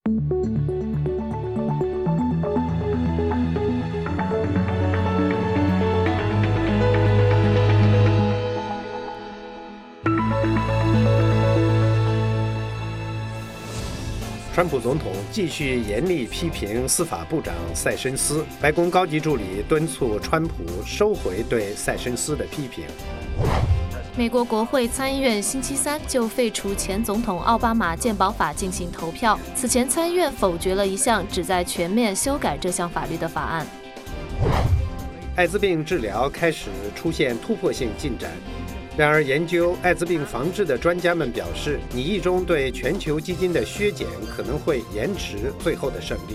川普总统继续严厉批评司法部长塞申斯，白宫高级助理敦促川普收回对塞申斯的批评。 美国国会参议院星期三就废除前总统奥巴马健保法进行投票。此前，参议院否决了一项旨在全面修改这项法律的法案。 艾滋病治疗开始出现突破性进展。然而，研究艾滋病防治的专家们表示，拟议中对全球基金的削减可能会延迟最后的胜利。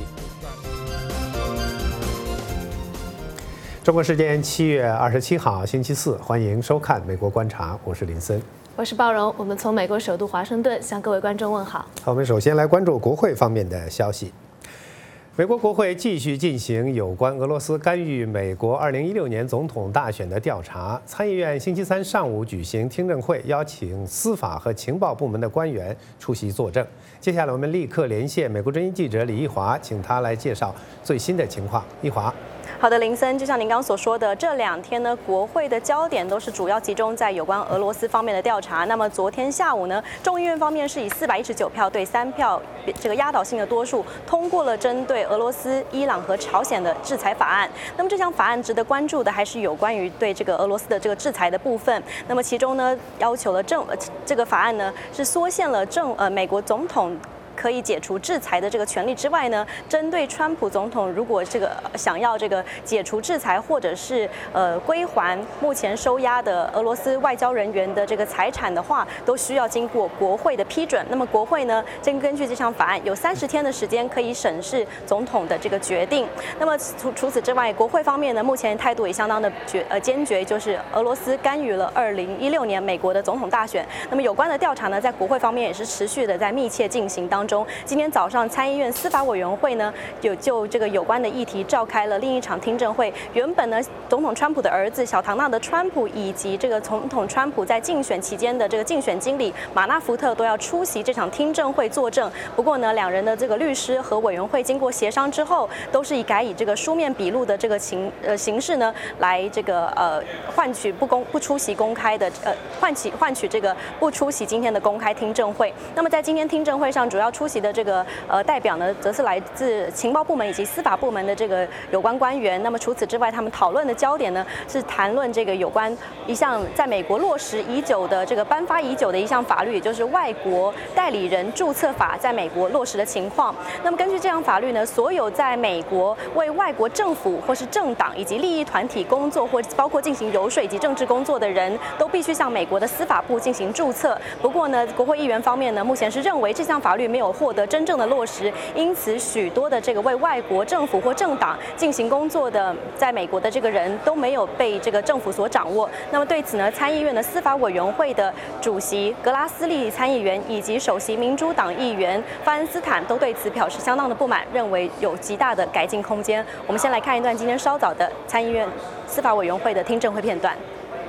中国时间7月27号星期四，欢迎收看《美国观察》，我是林森， 我是鲍荣。我们从美国首都华盛顿向各位观众问好。 我们首先来关注国会方面的消息。美国国会继续进行有关俄罗斯干预美国2016年总统大选的调查。参议院星期三上午举行听证会，邀请司法和情报部门的官员出席作证。接下来我们立刻连线美国之音记者李一华，请他来介绍最新的情况。一华。 好的，林森，就像您刚所说的，这2天呢，国会的焦点都是主要集中在有关俄罗斯方面的调查。那么昨天下午呢，众议院方面是以419票对3票这个压倒性的多数通过了针对俄罗斯、伊朗和朝鲜的制裁法案。那么这项法案值得关注的还是有关于对这个俄罗斯的这个制裁的部分。那么其中呢，要求了这个法案呢是缩限了美国总统可以解除制裁的这个权利之外呢，针对川普总统如果这个想要这个解除制裁或者是归还目前收押的俄罗斯外交人员的这个财产的话，都需要经过国会的批准。那么国会呢，根据这项法案有30天的时间可以审视总统的这个决定。那么除此之外，国会方面呢，目前态度也相当的坚决，就是俄罗斯干预了2016年美国的总统大选。那么有关的调查呢，在国会方面也是持续的在密切进行当中。今天早上，参议院司法委员会呢，就这个有关的议题召开了另一场听证会。原本呢，总统川普的儿子小唐纳德·川普以及这个总统川普在竞选期间的这个竞选经理马纳福特都要出席这场听证会作证。不过呢，两人的这个律师和委员会经过协商之后，都是改以这个书面笔录的这个形式呢，来这个换取不出席公开的换取这个不出席今天的公开听证会。那么在今天听证会上，主要出席的这个代表呢，则是来自情报部门以及司法部门的这个有关官员。那么除此之外，他们讨论的焦点呢，是谈论这个有关一项在美国落实已久的这个颁发已久的一项法律，也就是外国代理人注册法在美国落实的情况。那么根据这项法律呢，所有在美国为外国政府或是政党以及利益团体工作，或包括进行游说以及政治工作的人，都必须向美国的司法部进行注册。不过呢，国会议员方面呢，目前是认为这项法律没有获得真正的落实，因此许多的这个为外国政府或政党进行工作的在美国的这个人都没有被这个政府所掌握。那么对此呢，参议院的司法委员会的主席格拉斯利参议员以及首席民主党议员法恩斯坦都对此表示相当的不满，认为有极大的改进空间。我们先来看一段今天稍早的参议院司法委员会的听证会片段。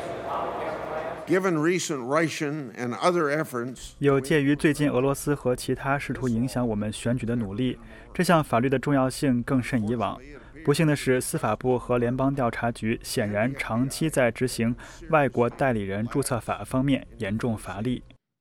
有鉴于最近俄罗斯和其他试图影响我们选举的努力，这项法律的重要性更甚以往。不幸的是，司法部和联邦调查局显然长期在执行外国代理人注册法方面严重乏力。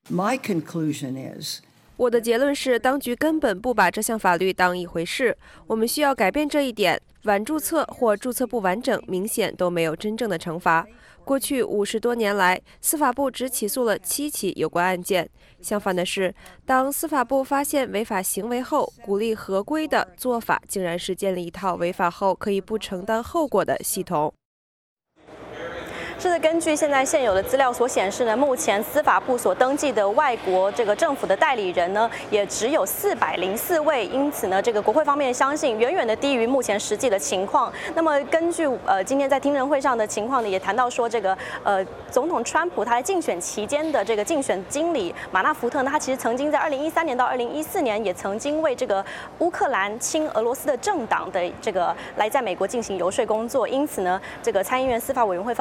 我的结论是，当局根本不把这项法律当一回事。我们需要改变这一点。晚注册或注册不完整，明显都没有真正的惩罚。过去50多年来，司法部只起诉了7起有关案件。相反的是，当司法部发现违法行为后，鼓励合规的做法竟然是建立一套违法后可以不承担后果的系统。 是的，根据现有的资料所显示呢，目前司法部所登记的外国这个政府的代理人呢，也只有404位，因此呢，这个国会方面相信远远的低于目前实际的情况。那么根据今天在听证会上的情况呢，也谈到说这个总统川普他在竞选期间的这个竞选经理马纳福特呢，他其实曾经在2013年到2014年也曾经为这个乌克兰亲俄罗斯的政党的这个来在美国进行游说工作，因此呢，这个参议院司法委员会方面是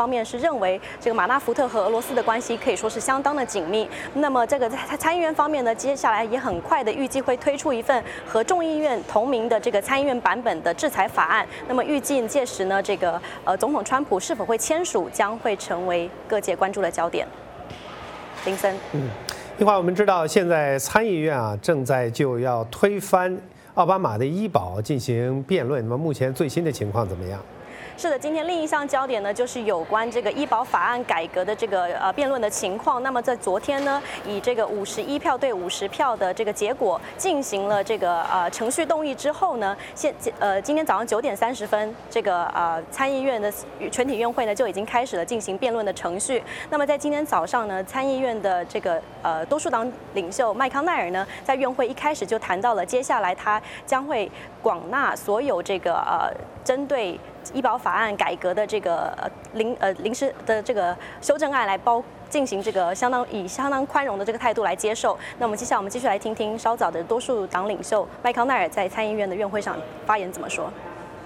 认为这个马纳福特和俄罗斯的关系可以说是相当的紧密。那么这个参议院方面呢，接下来也很快的预计会推出一份和众议院同名的这个参议院版本的制裁法案。那么预计届时呢，这个总统川普是否会签署，将会成为各界关注的焦点。林森， 一会儿我们知道，现在参议院正在就要推翻奥巴马的医保进行辩论。那么目前最新的情况怎么样？ 是的，今天另一项焦点呢，就是有关这个医保法案改革的这个辩论的情况。那么在昨天呢，以这个51票对50票的这个结果进行了这个程序动议之后呢，今天早上9点30分，这个参议院的全体院会呢就已经开始了进行辩论的程序。那么在今天早上呢，参议院的这个多数党领袖麦康奈尔呢，在院会一开始就谈到了接下来他将会广纳所有这个针对医保法案改革的这个临时的这个修正案来进行这个相当宽容的这个态度来接受。那我们接下来继续来听听稍早的多数党领袖麦康奈尔在参议院的院会上发言怎么说。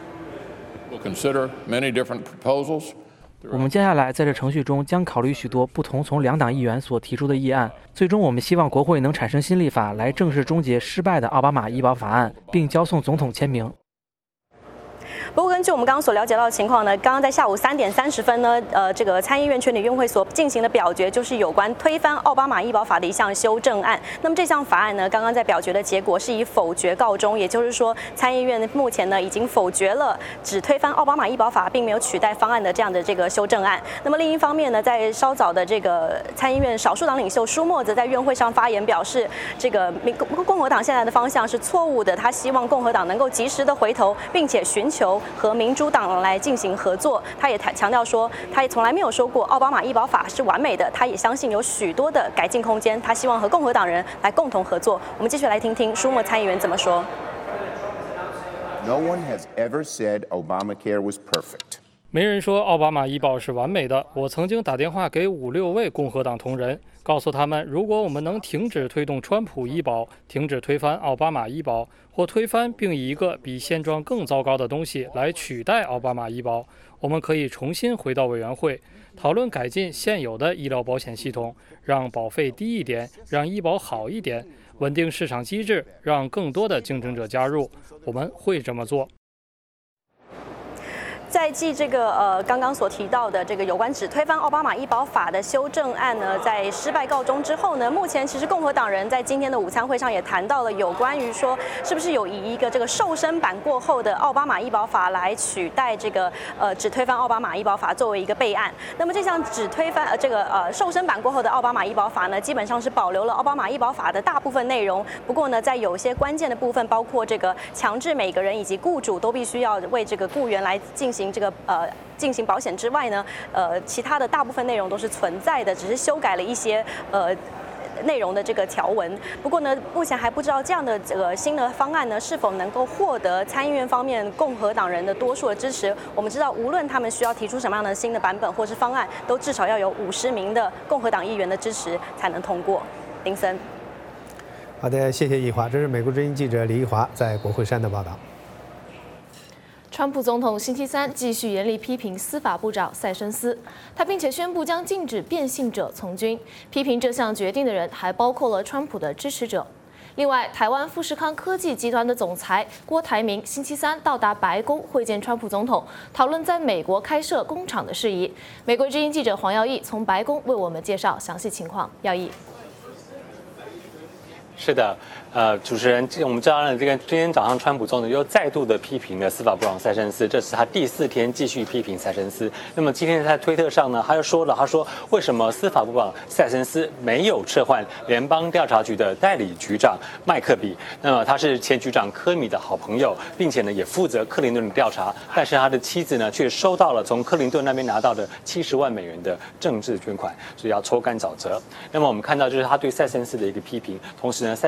我们接下来在这程序中将考虑许多不同从两党议员所提出的议案，最终我们希望国会能产生新立法来正式终结失败的奥巴马医保法案，并交送总统签名。 不过，根据我们刚刚所了解到的情况呢，刚刚在下午3点30分呢，这个参议院全体院会所进行的表决，就是有关推翻奥巴马医保法的一项修正案。那么这项法案呢，刚刚在表决的结果是以否决告终，也就是说，参议院目前呢已经否决了只推翻奥巴马医保法，并没有取代方案的这样的这个修正案。那么另一方面呢，在稍早的这个参议院少数党领袖舒默则在院会上发言表示，这个共和党现在的方向是错误的，他希望共和党能够及时的回头，并且寻求和民主党来进行合作。他也强调说，他也从来没有说过奥巴马医保法是完美的，他也相信有许多的改进空间。他希望和共和党人来共同合作。我们继续来听听舒默参议员怎么说。 No one has ever said Obamacare was perfect. 没人说奥巴马医保是完美的。我曾经打电话给5、6位共和党同仁，告诉他们，如果我们能停止推动川普医保，停止推翻奥巴马医保，或推翻并以一个比现状更糟糕的东西来取代奥巴马医保，我们可以重新回到委员会，讨论改进现有的医疗保险系统，让保费低一点，让医保好一点，稳定市场机制，让更多的竞争者加入。我们会这么做。 在继这个刚刚所提到的这个有关只推翻奥巴马医保法的修正案呢，在失败告终之后呢，目前其实共和党人在今天的午餐会上也谈到了有关于说是不是有以一个这个瘦身版过后的奥巴马医保法来取代这个只推翻奥巴马医保法作为一个备案。那么这项只推翻瘦身版过后的奥巴马医保法呢，基本上是保留了奥巴马医保法的大部分内容。不过呢，在有些关键的部分，包括这个强制每个人以及雇主都必须要为这个雇员来进行保险之外呢，其他的大部分内容都是存在的，只是修改了一些内容的这个条文。不过呢，目前还不知道这样的这个新的方案呢是否能够获得参议院方面共和党人的多数的支持。我们知道，无论他们需要提出什么样的新的版本或是方案，都至少要有50名的共和党议员的支持才能通过。林森， 好的，谢谢易华，这是美国之音记者李易华在国会山的报道。 川普总统星期三继续严厉批评司法部长塞申斯，他并且宣布将禁止变性者从军。批评这项决定的人还包括了川普的支持者。另外，台湾富士康科技集团的总裁郭台铭星期三到达白宫会见川普总统，讨论在美国开设工厂的事宜。美国之音记者黄耀义从白宫为我们介绍详细情况。耀义。 是的，主持人，我们知道呢，今天早上川普总统又再度的批评了司法部长塞申斯，这是他第4天继续批评塞申斯。那么今天在推特上呢，他又说了，他说为什么司法部长塞申斯没有撤换联邦调查局的代理局长麦克比？那么他是前局长科米的好朋友，并且呢也负责克林顿的调查，但是他的妻子呢却收到了从克林顿那边拿到的70万美元的政治捐款，所以要抽干沼泽。那么我们看到就是他对塞申斯的一个批评，同时呢，塞申斯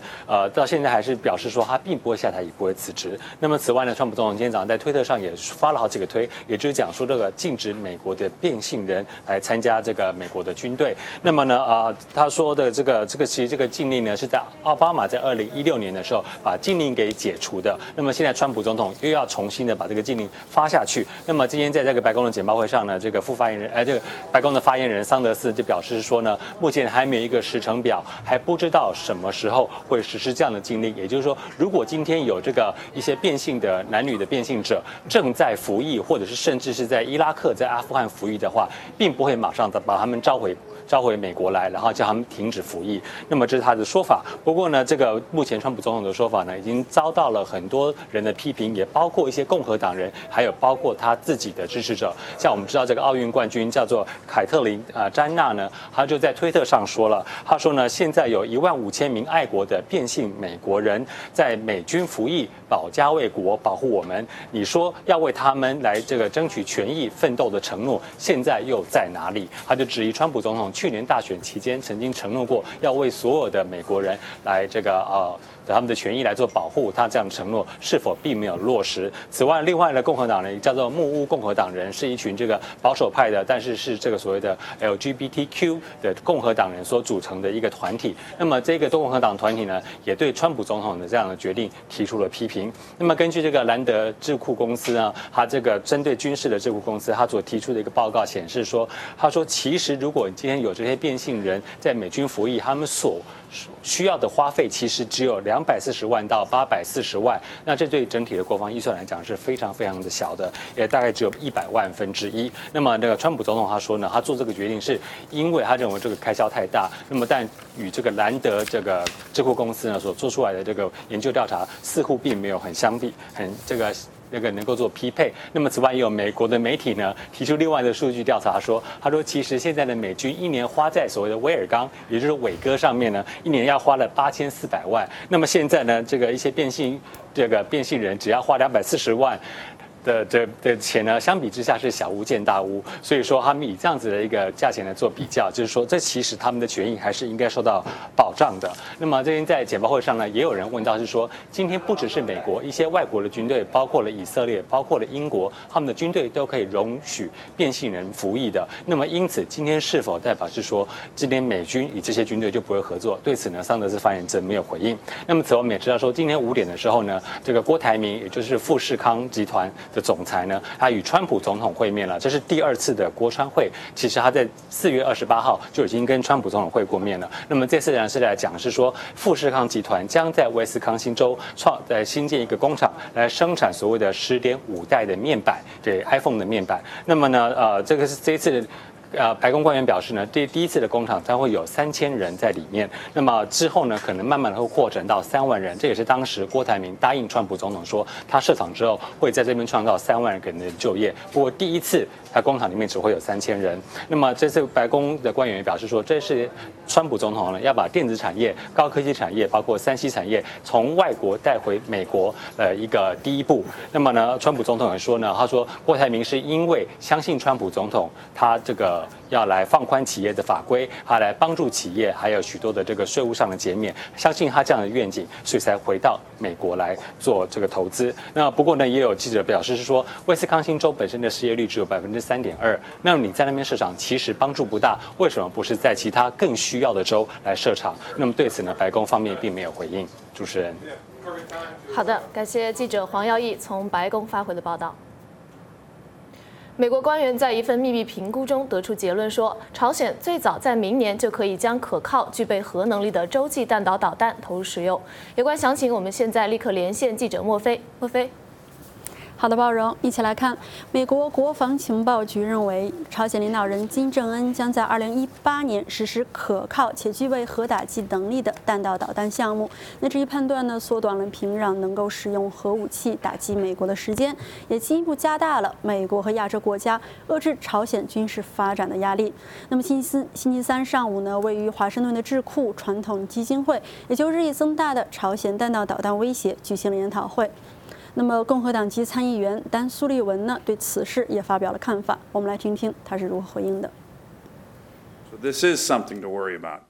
到现在还是表示说他并不会下台，也不会辞职。那么此外呢，川普总统今天早上在推特上也发了好几个推，也就是讲说这个禁止美国的变性人来参加这个美国的军队。那么呢，他说的这个其实这个禁令呢是在奥巴马在2016年的时候把禁令给解除的。那么现在川普总统又要重新的把这个禁令发下去。那么今天在这个白宫的简报会上呢，这个副发言人，这个白宫的发言人桑德斯就表示说呢，目前还没有一个时程表，还不知道什么时候会实施这样的禁令。也就是说，如果今天有这个一些变性的男女的变性者正在服役，或者是甚至是在伊拉克、在阿富汗服役的话，并不会马上把他们召回美国来，然后叫他们停止服役。那么这是他的说法。不过呢，这个目前川普总统的说法呢，已经遭到了很多人的批评，也包括一些共和党人，还有包括他自己的支持者。像我们知道这个奥运冠军叫做凯特琳詹娜呢，他就在推特上说了，他说呢，现在有15000名爱国的变性美国人在美军服役，保家卫国，保护我们。你说要为他们来这个争取权益奋斗的承诺，现在又在哪里？他就质疑川普总统去年大选期间曾经承诺过要为所有的美国人来这个他们的权益来做保护，他这样的承诺是否并没有落实？此外，另外的共和党人叫做木屋共和党人，是一群这个保守派的，但是是这个所谓的 LGBTQ 的共和党人所组成的一个团体。那么这个共和党团体呢，也对川普总统的这样的决定提出了批评。那么根据这个兰德智库公司呢，他这个针对军事的智库公司，他所提出的一个报告显示说，他说其实如果今天有这些变性人在美军服役，他们所需要的花费其实只有240万到840万，那这对整体的国防预算来讲是非常非常的小的，也大概只有100万分之一。那么那个川普总统他说呢，他做这个决定是因为他认为这个开销太大，那么但与这个兰德这个智库公司呢所做出来的这个研究调查似乎并没有很能够做匹配。那么此外，也有美国的媒体呢提出另外的数据调查说，他说其实现在的美军一年花在所谓的威尔刚，也就是伟哥上面呢，一年要花了8400万。那么现在呢，这个一些变性人只要花240万。的钱呢，相比之下是小巫见大巫，所以说他们以这样子的一个价钱来做比较，就是说这其实他们的权益还是应该受到保障的。那么最近在简报会上呢，也有人问到是说，今天不只是美国，一些外国的军队，包括了以色列，包括了英国，他们的军队都可以容许变性人服役的。那么因此，今天是否代表是说，今天美军与这些军队就不会合作？对此呢，桑德斯发言者没有回应。那么此外，我们也知道说，今天5点的时候呢，这个郭台铭，也就是富士康集团的总裁呢，他与川普总统会面了，这是第2次的国川会。其实他在4月28号就已经跟川普总统会过面了。那么这次呢是来讲是说，富士康集团将在威斯康星州新建一个工厂，来生产所谓的10.5代的面板，对 iPhone 的面板。那么呢，这个是这一次白宫官员表示呢，第一次的工厂将会有3000人在里面。那么之后呢，可能慢慢的会扩展到3万人。这也是当时郭台铭答应川普总统说，他设厂之后会在这边创造3万人的就业。不过第一次在工厂里面只会有3000人。那么这次白宫的官员也表示说，这是川普总统呢要把电子产业、高科技产业，包括3C 产业，从外国带回美国一个第一步。那么呢，川普总统也说呢，他说郭台铭是因为相信川普总统，他这个要来放宽企业的法规，他来帮助企业，还有许多的这个税务上的减免，相信他这样的愿景，所以才回到美国来做这个投资。那不过呢，也有记者表示是说，威斯康星州本身的失业率只有3.2%，那么你在那边设厂其实帮助不大，为什么不是在其他更需要的州来设厂？那么对此呢，白宫方面并没有回应。主持人， 好的，感谢记者黄耀义从白宫发回的报道。美国官员在一份秘密评估中得出结论说，朝鲜最早在明年就可以将可靠、具备核能力的洲际弹道导弹投入使用。有关详情，我们现在立刻连线记者莫非。莫非。 好的，包荣，一起来看。美国国防情报局认为，朝鲜领导人金正恩将在2018年实施可靠且具备核打击能力的弹道导弹项目。那这一判断呢，缩短了平壤能够使用核武器打击美国的时间，也进一步加大了美国和亚洲国家遏制朝鲜军事发展的压力。那么星期三上午呢，位于华盛顿的智库传统基金会，也就日益增大的朝鲜弹道导弹威胁举行了研讨会。那么，共和党籍参议员丹·苏利文呢，对此事也发表了看法。我们来听听他是如何回应的。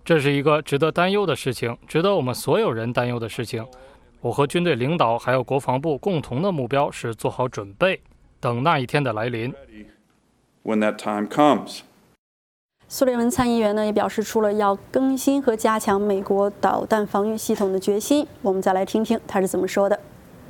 这是一个值得担忧的事情，值得我们所有人担忧的事情。我和军队领导还有国防部共同的目标是做好准备，等那一天的来临。 When that time comes. 苏利文参议员呢也表示出了要更新和加强美国导弹防御系统的决心。我们再来听听他是怎么说的。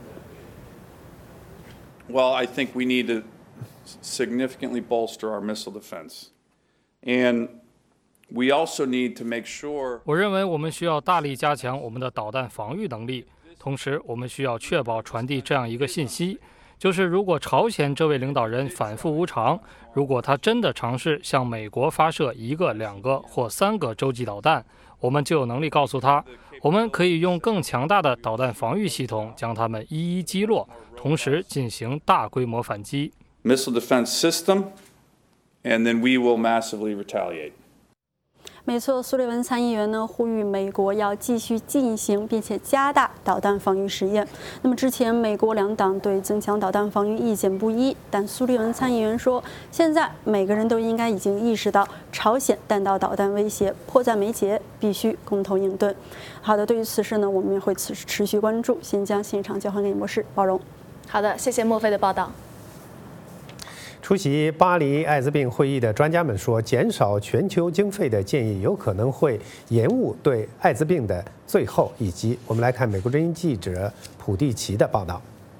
Well, I think we need to significantly bolster our missile defense, and we also need to make sure. 我认为我们需要大力加强我们的导弹防御能力，同时我们需要确保传递这样一个信息。就是如果朝鲜这位领导人反复无常，如果他真的尝试向美国发射1个、2个或3个洲际导弹，我们就有能力告诉他，我们可以用更强大的导弹防御系统将他们一一击落，同时进行大规模反击。 Missile defense system, and then we will massively retaliate. 没错，苏利文参议员呢呼吁美国要继续进行并且加大导弹防御实验。那么之前美国两党对增强导弹防御意见不一，但苏利文参议员说，现在每个人都应该已经意识到朝鲜弹道导弹威胁迫在眉睫，必须共同应对。好的，对于此事呢，我们也会持续关注。先将现场交还给演播室，包容。 好的，谢谢莫非的报道。 出席巴黎艾滋病会议的专家们说，减少全球经费的建议有可能会延误对艾滋病的最后一击。我们来看美国之音记者普蒂奇的报道。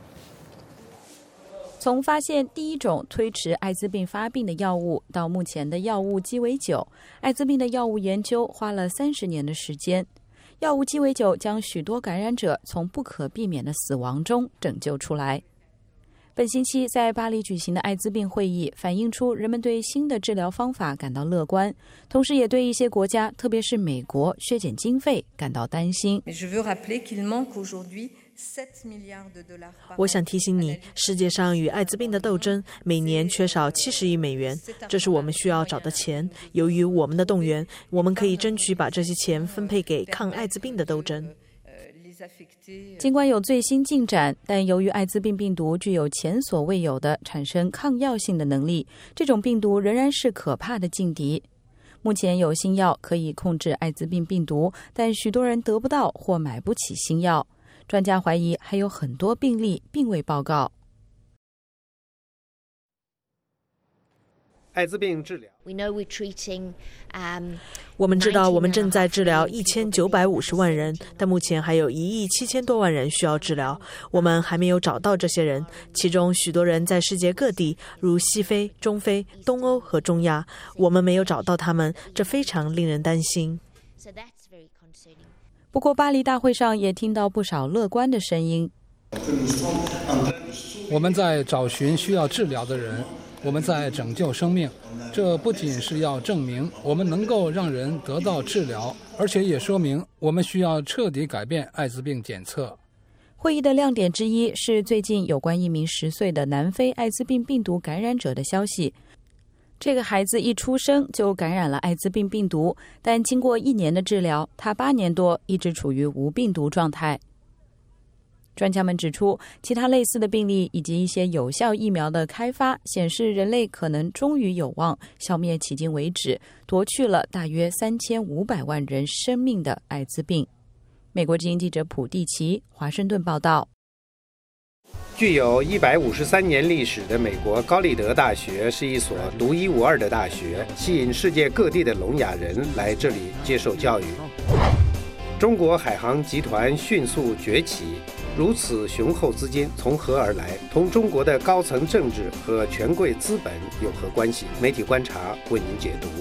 从发现第一种推迟艾滋病发病的药物到目前的药物鸡尾酒，艾滋病的药物研究花了30年的时间。药物鸡尾酒将许多感染者从不可避免的死亡中拯救出来。本星期在巴黎举行的艾滋病会议反映出人们对新的治疗方法感到乐观，同时也对一些国家，特别是美国削减经费感到担心。 我想提醒你，世界上与艾滋病的斗争每年缺少70亿美元，这是我们需要找的钱。由于我们的动员，我们可以争取把这些钱分配给抗艾滋病的斗争。 尽管有最新进展，但由于艾滋病病毒具有前所未有的产生抗药性的能力，这种病毒仍然是可怕的劲敌。目前有新药可以控制艾滋病病毒，但许多人得不到或买不起新药。专家怀疑还有很多病例并未报告。 艾滋病治疗。 我们知道我们正在治疗1950万人，但目前还有1亿7千多万人需要治疗。我们还没有找到这些人，其中许多人在世界各地，如西非、中非、东欧和中亚。我们没有找到他们，这非常令人担心。 不过，巴黎大会上也听到不少乐观的声音。 我们在找寻需要治疗的人，我们在拯救生命。这不仅是要证明我们能够让人得到治疗，而且也说明我们需要彻底改变艾滋病检测。 会议的亮点之一是最近有关一名10岁的南非艾滋病病毒感染者的消息。这个孩子一出生就感染了艾滋病病毒，但经过1年的治疗，他8年多一直处于无病毒状态。专家们指出，其他类似的病例以及一些有效疫苗的开发显示，人类可能终于有望消灭迄今为止夺去了大约3500万人生命的艾滋病。美国之音记者普蒂奇，华盛顿报道。 具有153年历史的美国高立德大学是一所独一无二的大学，吸引世界各地的聋哑人来这里接受教育。中国海航集团迅速崛起，如此雄厚资金从何而来？同中国的高层政治和权贵资本有何关系？媒体观察为您解读。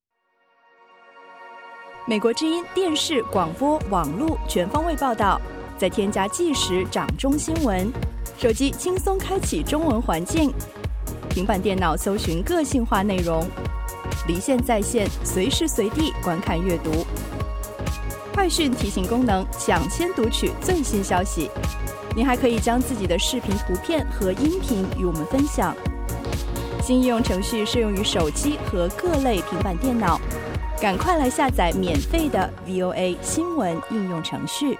美国之音电视、广播、网络全方位报道， 再添加即时掌中新闻，手机轻松开启中文环境，平板电脑搜寻个性化内容，离线在线，随时随地观看阅读。快讯提醒功能，抢先读取最新消息。您还可以将自己的视频、图片和音频与我们分享。新应用程序适用于手机和各类平板电脑，赶快来下载免费的 VOA 新闻应用程序。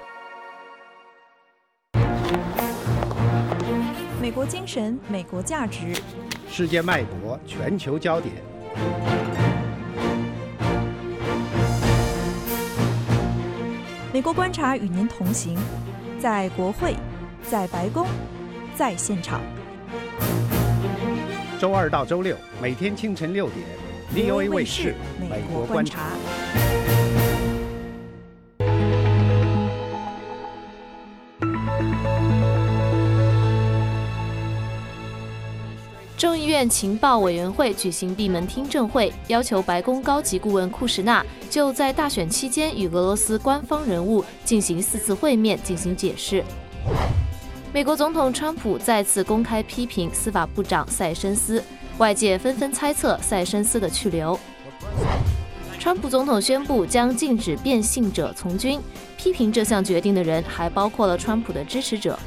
美国精神，美国价值， 世界脉搏，全球焦点。 美国观察与您同行，在国会，在白宫，在现场。 周二到周六，每天清晨6点 ，VOA 卫视《美国观察》。 众议院情报委员会举行闭门听证会，要求白宫高级顾问库什纳就在大选期间与俄罗斯官方人物进行4次会面进行解释。美国总统川普再次公开批评司法部长塞申斯，外界纷纷猜测塞申斯的去留。川普总统宣布将禁止变性者从军，批评这项决定的人还包括了川普的支持者。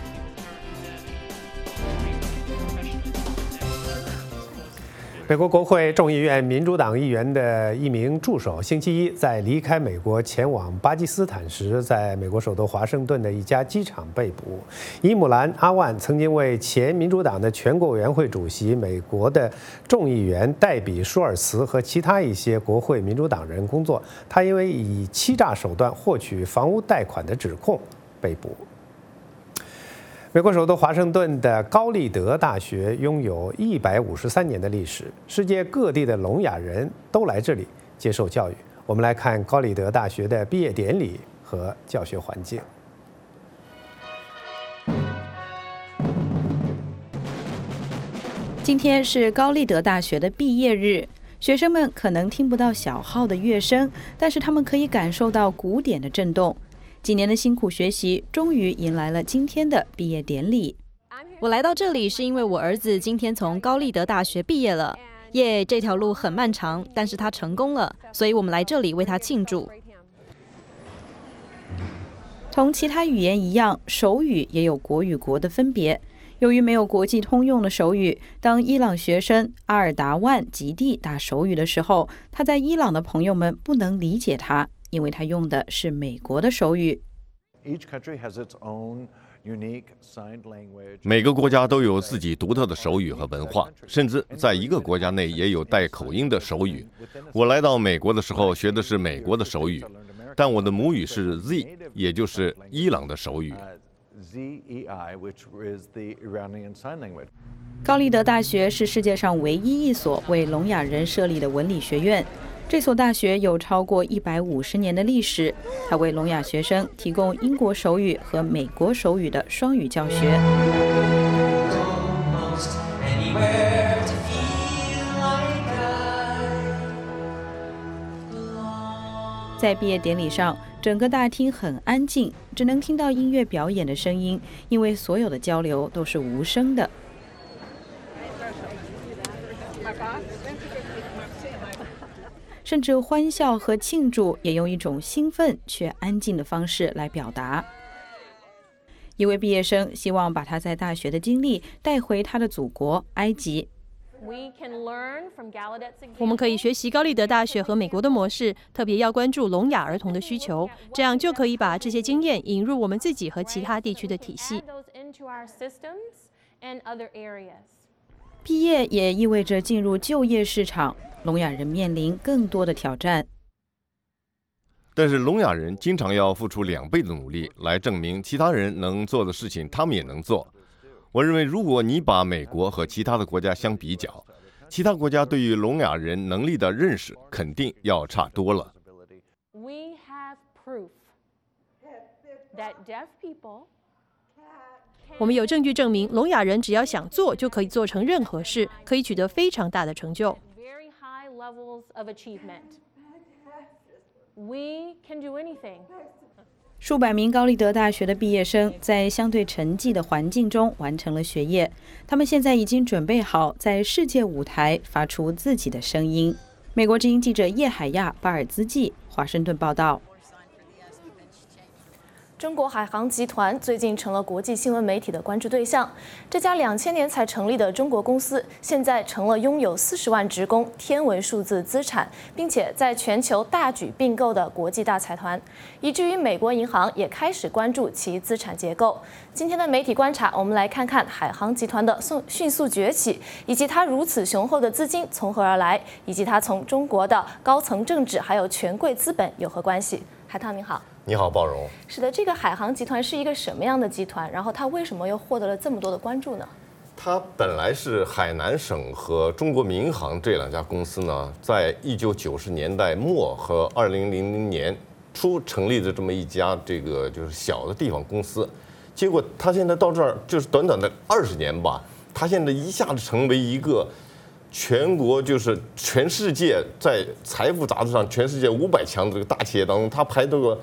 美国国会众议院民主党议员的一名助手，星期一在离开美国前往巴基斯坦时，在美国首都华盛顿的一家机场被捕。伊姆兰·阿万曾经为前民主党的全国委员会主席、美国的众议员戴比·舒尔茨和其他一些国会民主党人工作。他因为以欺诈手段获取房屋贷款的指控被捕。美国首都华盛顿的高立德大学拥有153年的历史，世界各地的聋哑人都来这里接受教育。我们来看高立德大学的毕业典礼和教学环境。 今天是高立德大学的毕业日，学生们可能听不到小号的乐声，但是他们可以感受到鼓点的震动。几年的辛苦学习，终于迎来了今天的毕业典礼。 我来到这里是因为我儿子今天从高立德大学毕业了，耶！这条路很漫长，但是他成功了，所以我们来这里为他庆祝。 同其他语言一样，手语也有国与国的分别。由于没有国际通用的手语，当伊朗学生阿尔达万吉蒂打手语的时候，他在伊朗的朋友们不能理解他，因为他用的是美国的手语。 每个国家都有自己独特的手语和文化，甚至在一个国家内也有带口音的手语。我来到美国的时候学的是美国的手语，但我的母语是 Z， 也就是伊朗的手语。 高立德大学是世界上唯一一所为聋哑人设立的文理学院。这所大学有超过150年的历史，它为聋哑学生提供英国手语和美国手语的双语教学。在毕业典礼上，整个大厅很安静，只能听到音乐表演的声音，因为所有的交流都是无声的。甚至欢笑和庆祝也用一种兴奋却安静的方式来表达。一位毕业生希望把他在大学的经历带回他的祖国埃及。 我们可以学习高立德大学和美国的模式，特别要关注聋哑儿童的需求，这样就可以把这些经验引入我们自己和其他地区的体系。 毕业也意味着进入就业市场，聋哑人面临更多的挑战。 但是聋哑人经常要付出2倍的努力来证明其他人能做的事情他们也能做。我认为如果你把美国和其他的国家相比较，其他国家对于聋哑人能力的认识肯定要差多了。 我们有证据证明，聋哑人只要想做，就可以做成任何事，可以取得非常大的成就。 数百名高立德大学的毕业生在相对沉寂的环境中完成了学业，他们现在已经准备好在世界舞台发出自己的声音。美国之音记者叶海亚、巴尔兹记，华盛顿报道。 中国海航集团最近成了国际新闻媒体的关注对象。这家2000年才成立的中国公司，现在成了拥有40万职工、天文数字资产，并且在全球大举并购的国际大财团，以至于美国银行也开始关注其资产结构。今天的媒体观察，我们来看看海航集团的迅速崛起，以及它如此雄厚的资金从何而来，以及它从中国的高层政治还有权贵资本有何关系。海涛您好。 你好，鲍荣。 是的，这个海航集团是一个什么样的集团？然后它为什么又获得了这么多的关注呢？ 它本来是海南省和中国民航这两家公司呢，在1990年代末和2000年初成立的这么一家就是小的地方公司，结果它现在到这儿就是短短的20年吧，它现在一下子成为一个全国就是全世界在财富杂志上全世界500强的这个大企业当中，它排到了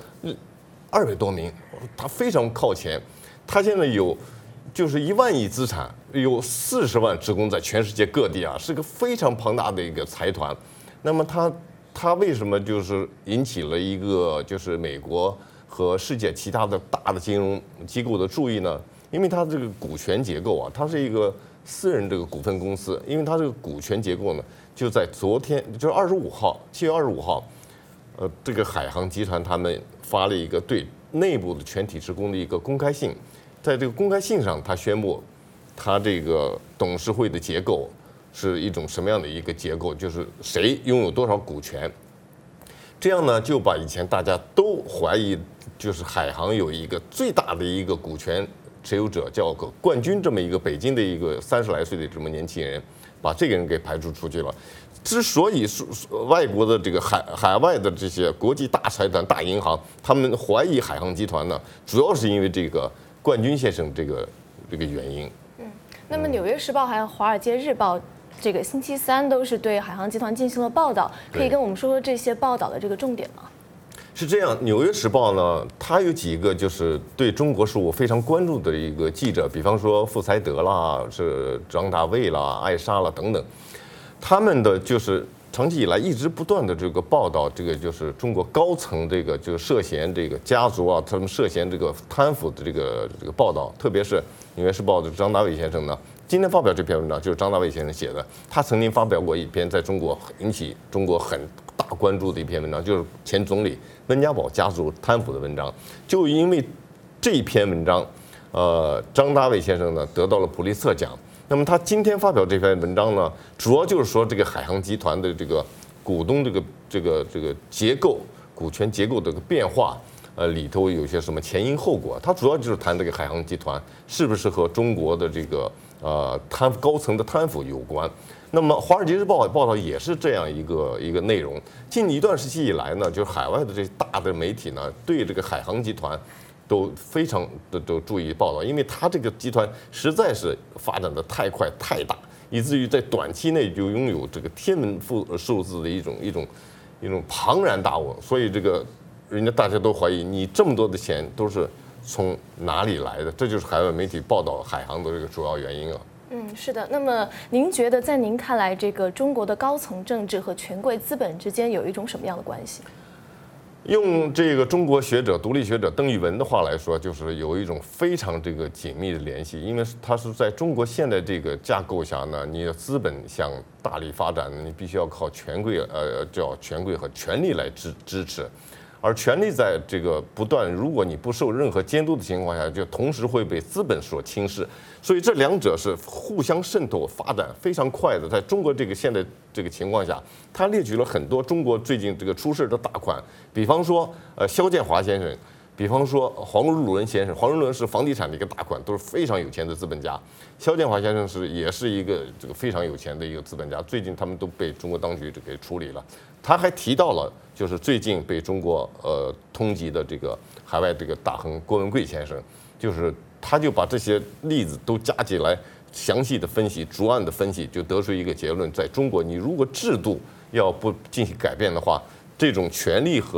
200多名，它非常靠前。它现在有就是1万亿资产，有40万职工在全世界各地啊，是个非常庞大的一个财团。那么它为什么就是引起了一个就是美国和世界其他的大的金融机构的注意呢？因为它这个股权结构啊，它是一个私人这个股份公司，因为它这个股权结构呢，就在昨天，就是7月25号，这个海航集团他们发了一个对内部的全体职工的一个公开信，在这个公开信上，他宣布，他这个董事会的结构是一种什么样的一个结构，就是谁拥有多少股权，这样呢，就把以前大家都怀疑，就是海航有一个最大的一个股权持有者叫个冠军，这么一个北京的一个30来岁的这么年轻人，把这个人给排除出去了。之所以外国的这个海外的这些国际大财团、大银行，他们怀疑海航集团呢，主要是因为这个冠军先生这个原因。 那么《纽约时报》还有《华尔街日报》这个星期三都是对海航集团进行了报道，可以跟我们说说这些报道的这个重点吗？ 是这样，《纽约时报》呢，它有几个就是对中国事务非常关注的一个记者，比方说傅才德啦，是张大卫啦、艾莎啦等等，他们的就是长期以来一直不断的这个报道，这个就是中国高层这个就涉嫌这个家族啊，他们涉嫌这个贪腐的这个报道，特别是《纽约时报》的张大卫先生呢，今天发表这篇文章就是张大卫先生写的，他曾经发表过一篇在中国引起中国很大关注的一篇文章，就是前总理温家宝家族贪腐的文章。就因为这篇文章，张大卫先生呢得到了普利策奖。那么他今天发表这篇文章呢，主要就是说这个海航集团的这个股东这个结构、股权结构的变化，里头有些什么前因后果。他主要就是谈这个海航集团是不是和中国的这个高层的贪腐有关。那么《华尔街日报》报道也是这样一个内容。近一段时期以来呢，就是海外的这些大的媒体呢，对这个海航集团都非常的都注意报道，因为它这个集团实在是发展的太快太大，以至于在短期内就拥有这个天文数字的一种庞然大物。所以这个人家大家都怀疑你这么多的钱都是从哪里来的，这就是海外媒体报道海航的这个主要原因啊。 是的。那么您觉得在您看来，这个中国的高层政治和权贵资本之间有一种什么样的关系？ 用这个中国学者、独立学者邓玉文的话来说，就是有一种非常这个紧密的联系，因为它是在中国现在这个架构下呢，你的资本想大力发展，你必须要靠权贵和权力来支持。而权力在这个不断，如果你不受任何监督的情况下，就同时会被资本所轻视，所以这两者是互相渗透、发展非常快的。在中国这个现在这个情况下，他列举了很多中国最近这个出事的大款，比方说肖建华先生，比方说黄仁伦先生。黄仁伦是房地产的一个大款，都是非常有钱的资本家。肖建华先生也是一个这个非常有钱的一个资本家，最近他们都被中国当局给处理了。他还提到了，就是最近被中国通缉的这个海外这个大亨郭文贵先生，就是他就把这些例子都加起来，详细的分析、逐案的分析，就得出一个结论：在中国，你如果制度要不进行改变的话，这种权力和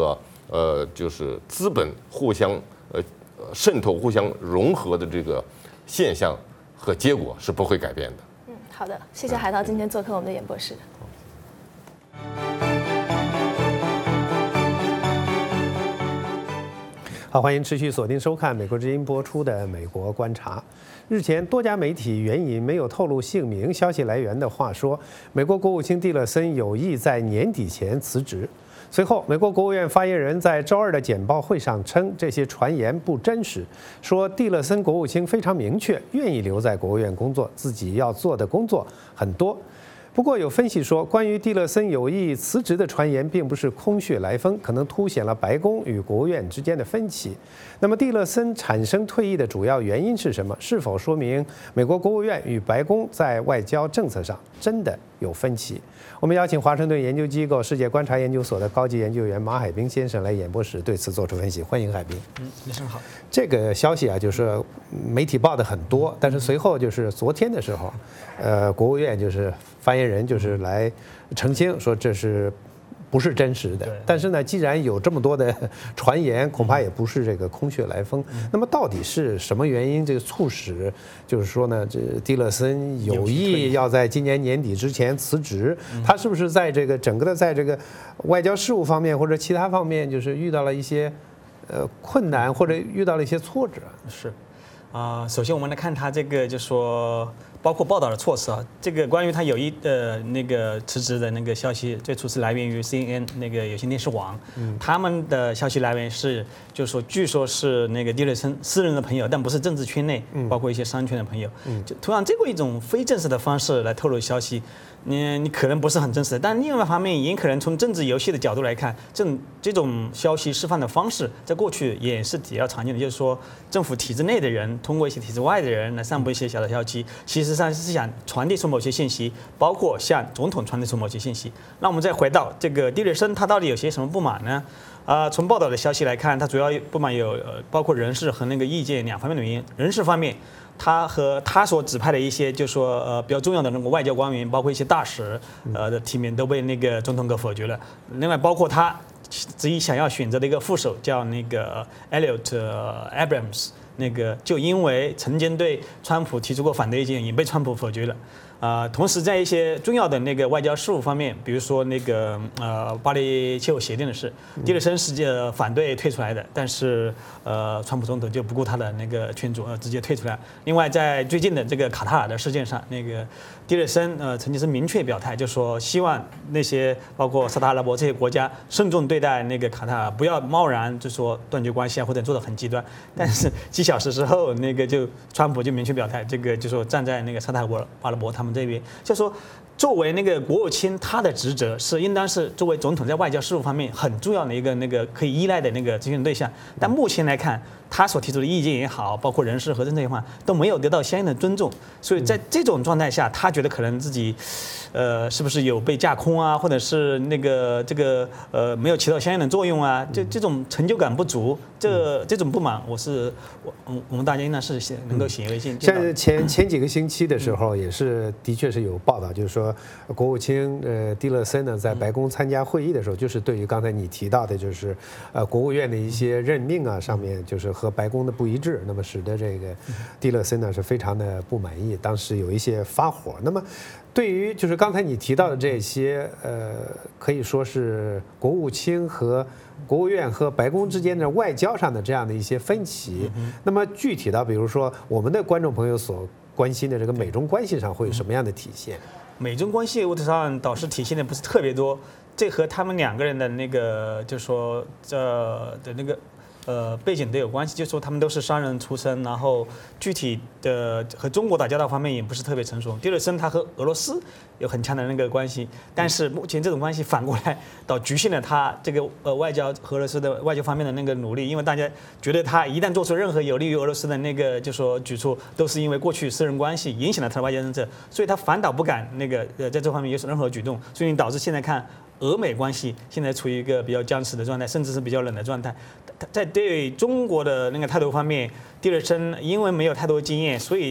就是资本互相渗透、互相融合的这个现象和结果是不会改变的。 好的，谢谢海涛今天做客我们的演播室。 好，欢迎持续锁定收看美国之音播出的《美国观察》。日前，多家媒体援引没有透露姓名消息来源的话说，美国国务卿蒂勒森有意在年底前辞职。随后，美国国务院发言人在周二的简报会上称，这些传言不真实，说蒂勒森国务卿非常明确，愿意留在国务院工作，自己要做的工作很多。不过有分析说，关于蒂勒森有意辞职的传言并不是空穴来风，可能凸显了白宫与国务院之间的分歧。那么蒂勒森产生退役的主要原因是什么？是否说明美国国务院与白宫在外交政策上真的有分歧？我们邀请华盛顿研究机构世界观察研究所的高级研究员马海兵先生来演播室对此做出分析。欢迎海兵。 医生好。 这个消息啊，就是媒体报的很多，但是随后就是昨天的时候，国务院就是发言人就是来澄清说这是不是真实的。但是呢，既然有这么多的传言，恐怕也不是这个空穴来风。那么到底是什么原因这个促使就是说呢，这蒂勒森有意要在今年年底之前辞职？他是不是在这个整个的在这个外交事务方面或者其他方面就是遇到了一些困难，或者遇到了一些挫折？ 是首先我们来看他这个就说包括报道的措辞啊，这个关于他有意那个辞职的那个消息，最初是来源于 CNN 那个有线电视网，他们的消息来源是就是说据说是那个蒂勒森私人的朋友，但不是政治圈内，包括一些商圈的朋友，就同样这个一种非正式的方式来透露消息。你可能不是很真实，但另外一方面也可能从政治游戏的角度来看，这种消息释放的方式，在过去也是比较常见的，就是说政府体制内的人通过一些体制外的人来散布一些小的消息，其实上是想传递出某些信息，包括向总统传递出某些信息。那我们再回到这个蒂勒森，他到底有些什么不满呢？从报道的消息来看，他主要不满有包括人事和那个意见两方面的原因。人事方面，他和他所指派的一些就说比较重要的那个外交官员，包括一些大使的提名都被那个总统给否决了。另外包括他自己想要选择的一个副手叫那个 Elliot Abrams， 那个就因为曾经对川普提出过反对意见，也被川普否决了。同时在一些重要的那个外交事务方面，比如说那个巴黎气候协定的事，蒂勒森是反对退出来的，但是川普总统就不顾他的那个劝阻，直接退出来。另外在最近的这个卡塔尔的事件上，那个蒂勒森曾经是明确表态，就说希望那些包括沙特阿拉伯这些国家慎重对待那个卡塔尔，不要贸然就说断绝关系啊，或者做得很极端。但是几小时之后，那个就川普就明确表态，这个就说站在那个沙特阿拉伯他们这边，就说作为那个国务卿，他的职责是应当是作为总统在外交事务方面很重要的一个那个可以依赖的那个咨询对象。但目前来看，他所提出的意见也好，包括人事和政策也好，都没有得到相应的尊重。所以在这种状态下，他觉得可能自己是不是有被架空啊，或者是那个这个没有起到相应的作用啊，这种成就感不足，这种不满，我们大家应当是能够显而易见。 像前几个星期的时候，也是的确是有报道，就是说国务卿蒂勒森呢在白宫参加会议的时候，就是对于刚才你提到的，就是国务院的一些任命啊上面，就是和白宫的不一致，那么使得这个蒂勒森呢是非常的不满意，当时有一些发火。那么对于就是刚才你提到的这些可以说是国务卿和国务院和白宫之间的外交上的这样的一些分歧，那么具体到比如说我们的观众朋友所关心的这个美中关系上会有什么样的体现？ 美中关系物质上倒是体现的不是特别多，这和他们两个人的那个就说的那个背景都有关系，就是说他们都是商人出身，然后具体的和中国打交道方面也不是特别成熟。蒂勒森他和俄罗斯有很强的那个关系，但是目前这种关系反过来倒局限了他这个外交和俄罗斯的外交方面的那个努力，因为大家觉得他一旦做出任何有利于俄罗斯的那个就说举措，都是因为过去私人关系影响了他的外交政策，所以他反倒不敢那个在这方面有任何举动，所以导致现在看俄美关系现在处于一个比较僵持的状态，甚至是比较冷的状态。在对中国的那个态度方面，蒂勒森因为没有太多经验，所以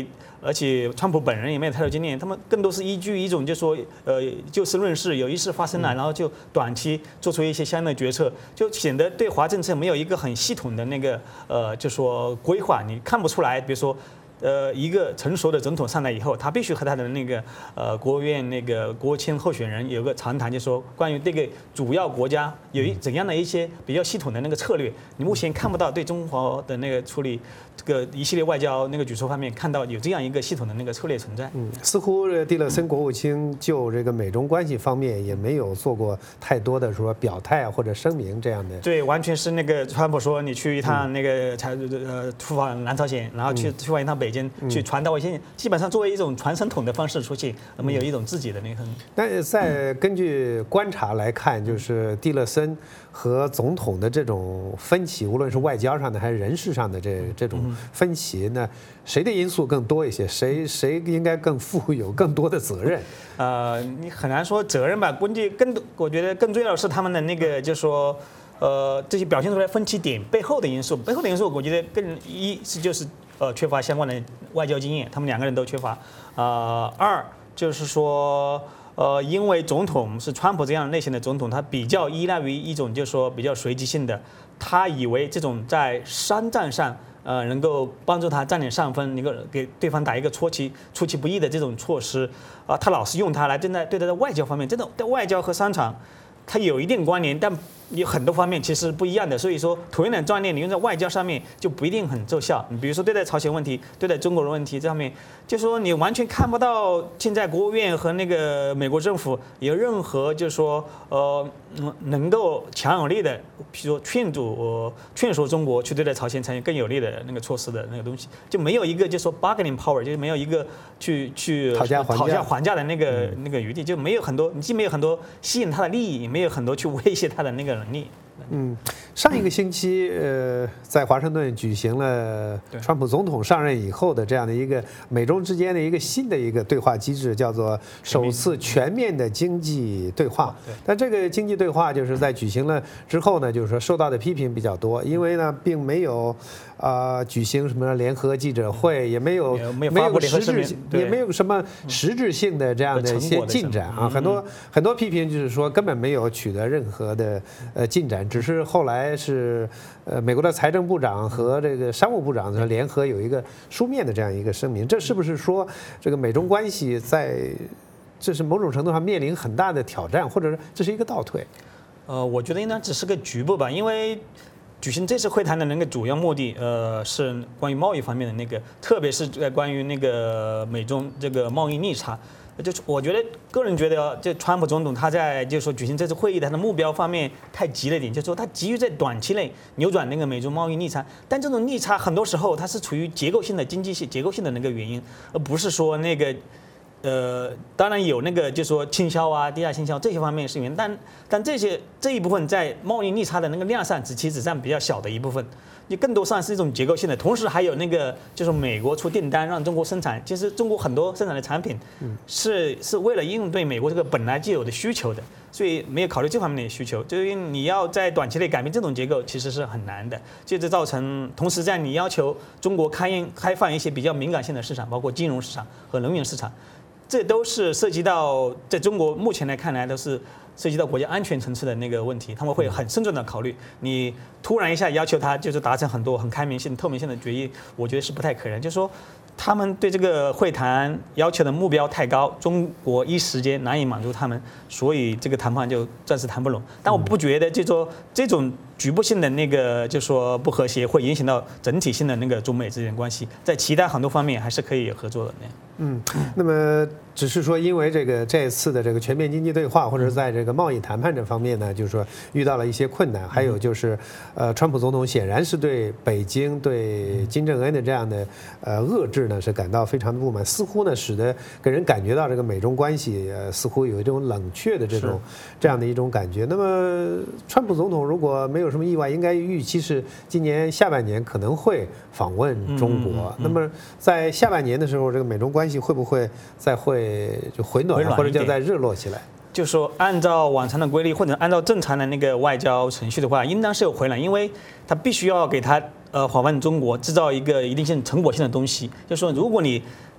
而且川普本人也没有太多经验，他们更多是依据一种就说就事论事，有一事发生了，然后就短期做出一些相应的决策，就显得对华政策没有一个很系统的那个就说规划，你看不出来，比如说。一个成熟的总统上来以后，他必须和他的那个国务院那个国签候选人有个长谈，就说关于这个主要国家有怎样的一些比较系统的那个策略。你目前看不到对中国的那个处理这个一系列外交那个举措方面看到有这样一个系统的那个策略存在。 似乎蒂勒森国务卿就这个美中关系方面也没有做过太多的说表态或者声明这样的。 对，完全是那个川普说你去一趟那个出访南朝鲜，然后去访一趟北京。去传达一些，基本上作为一种传声筒的方式出去，我们有一种自己的那个。 但在根据观察来看，就是蒂勒森和总统的这种分歧，无论是外交上的还是人事上的这种分歧呢，谁的因素更多一些？谁应该更负有更多的责任？ 你很难说责任吧，估计我觉得更重要的是他们的那个，就是说。这些表现出来分歧点背后的因素，我觉得一是就是缺乏相关的外交经验，他们两个人都缺乏。二就是说因为总统是川普这样类型的总统，他比较依赖于一种就是说比较随机性的，他以为这种在商战上能够帮助他占点上风，能够给对方打一个出其不意的这种措施他老是用它来对他的外交方面，真的在外交和商场。它有一定关联，但有很多方面其实不一样的。所以说，同样的专业你用在外交上面就不一定很奏效。你比如说对待朝鲜问题、对待中国的问题这方面，就说你完全看不到现在国务院和那个美国政府有任何就是说能够强有力的，比如说劝说中国去对待朝鲜产生更有利的那个措施的那个东西，就没有一个就是说 bargaining power， 就是没有一个去讨价还价的那个余地，就没有很多，你既没有很多吸引他的利益。没有很多去威胁他的那个能力。 上一个星期，在华盛顿举行了川普总统上任以后的这样的一个美中之间的一个新的一个对话机制，叫做首次全面的经济对话。但这个经济对话就是在举行了之后呢，就是说受到的批评比较多，因为呢并没有举行什么联合记者会，也没有什么实质性的这样的一些进展啊。很多批评就是说根本没有取得任何的进展，只是后来是美国的财政部长和这个商务部长联合有一个书面的这样一个声明。这是不是说这个美中关系这是某种程度上面临很大的挑战，或者说这是一个倒退？ 我觉得应该只是个局部吧，因为举行这次会谈的那个主要目的，是关于贸易方面的那个，特别是关于那个美中这个贸易逆差。就是我个人觉得，这川普总统他在就是说举行这次会议的他的目标方面太急了点，就是说他急于在短期内扭转那个美中贸易逆差，但这种逆差很多时候它是处于结构性的经济结构性的那个原因，而不是说那个。当然有那个就是说倾销啊、低价倾销这些方面是原因，但这一部分在贸易逆差的那个量上只占比较小的一部分，你更多上是一种结构性的。同时还有那个就是美国出订单让中国生产，其实中国很多生产的产品是为了应对美国这个本来就有的需求的，所以没有考虑这方面的需求。就是你要在短期内改变这种结构，其实是很难的。这造成同时在你要求中国开放一些比较敏感性的市场，包括金融市场和能源市场。这都是涉及到在中国目前来看来都是涉及到国家安全层次的那个问题，他们会很慎重的考虑。你突然一下要求他就是达成很多很开明性、透明性的决议，我觉得是不太可能。就是说，他们对这个会谈要求的目标太高，中国一时间难以满足他们，所以这个谈判就暂时谈不拢。但我不觉得就说这种局部性的那个就说不和谐会影响到整体性的那个中美之间关系，在其他很多方面还是可以有合作的那样。 那么只是说，因为这次的这个全面经济对话，或者在这个贸易谈判这方面呢，就是说遇到了一些困难。还有就是，川普总统显然是对北京、对金正恩的这样的遏制呢，是感到非常的不满，似乎呢使得给人感觉到这个美中关系似乎有一种冷却的这样的一种感觉。那么，川普总统如果没有什么意外，应该预期是今年下半年可能会访问中国。那么在下半年的时候，这个美中关系会不会再就回暖，或者就再热络起来？ 就是说，按照往常的规律，或者按照正常的那个外交程序的话，应当是有回暖，因为他必须要给他访问中国制造一个一定性成果性的东西。就是说，如果你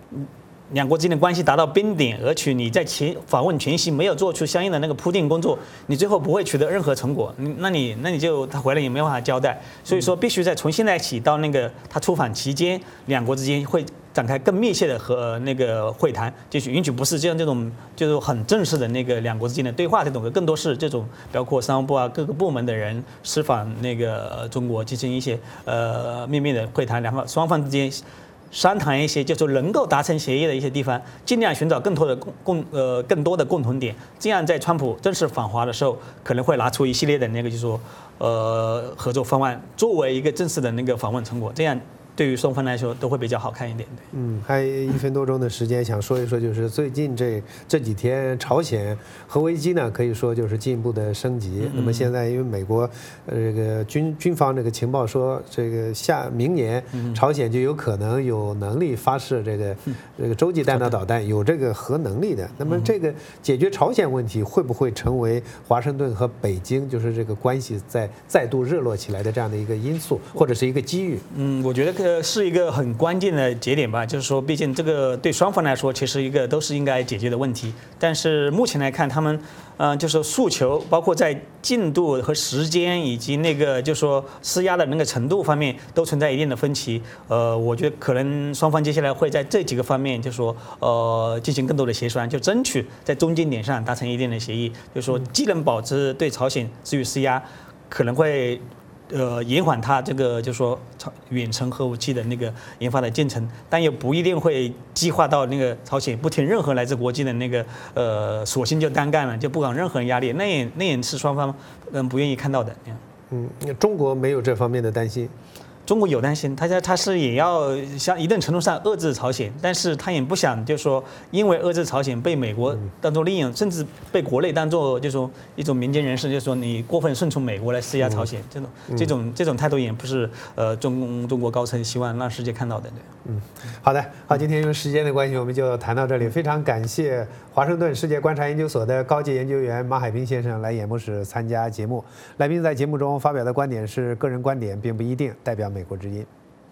两国之间的关系达到冰点，而且你在访问前夕没有做出相应的那个铺垫工作，你最后不会取得任何成果。那你就他回来也没办法交代。所以说，必须在从现在起到那个他出访期间，两国之间会展开更密切的和那个会谈，就是允许不是这种就是很正式的那个两国之间的对话这种，更多是这种包括商务部啊各个部门的人释放那个中国进行一些面面的会谈，双方之间商谈一些就是能够达成协议的一些地方，尽量寻找更多的共同点，这样在川普正式访华的时候，可能会拿出一系列的那个就是说合作方案作为一个正式的那个访问成果，这样对于双方来说都会比较好看一点。 还1分多钟的时间，想说一说，就是最近这几天朝鲜核危机呢，可以说就是进一步的升级。那么现在因为美国这个军方这个情报说，这个明年朝鲜就有可能有能力发射这个洲际弹道导弹，有这个核能力的。那么这个解决朝鲜问题会不会成为华盛顿和北京就是这个关系再度热络起来的这样的一个因素，或者是一个机遇？ 我觉得是一个很关键的节点吧，就是说，毕竟这个对双方来说，其实都是应该解决的问题。但是目前来看，他们就是诉求，包括在进度和时间以及那个就是说施压的那个程度方面，都存在一定的分歧。我觉得可能双方接下来会在这几个方面，就是说进行更多的协商，就争取在中间点上达成一定的协议，就是说既能保持对朝鲜至于施压，可能会延缓它这个就是说远程核武器的那个研发的进程，但也不一定会激化到那个朝鲜不听任何来自国际的那个索性就单干了，就不管任何压力，那也是双方不愿意看到的。 中国没有这方面的担心。 中国有担心，他是也要像一定程度上遏制朝鲜，但是他也不想就是说因为遏制朝鲜被美国当作利用，甚至被国内当作就是说一种民间人士，就是说你过分顺从美国来施压朝鲜，这种态度也不是中国高层希望让世界看到的。 好的，今天因为时间的关系，我们就谈到这里。非常感谢华盛顿世界观察研究所的高级研究员马海滨先生来演播室参加节目。来宾在节目中发表的观点是个人观点，并不一定代表美国之音。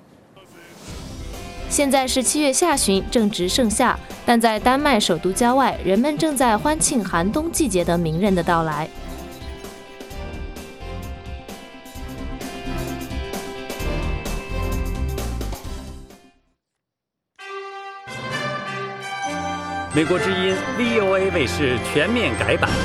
现在是7月下旬，正值盛夏，但在丹麦首都郊外，人们正在欢庆寒冬季节的名人的到来。 美国之音 VOA 卫视全面改版，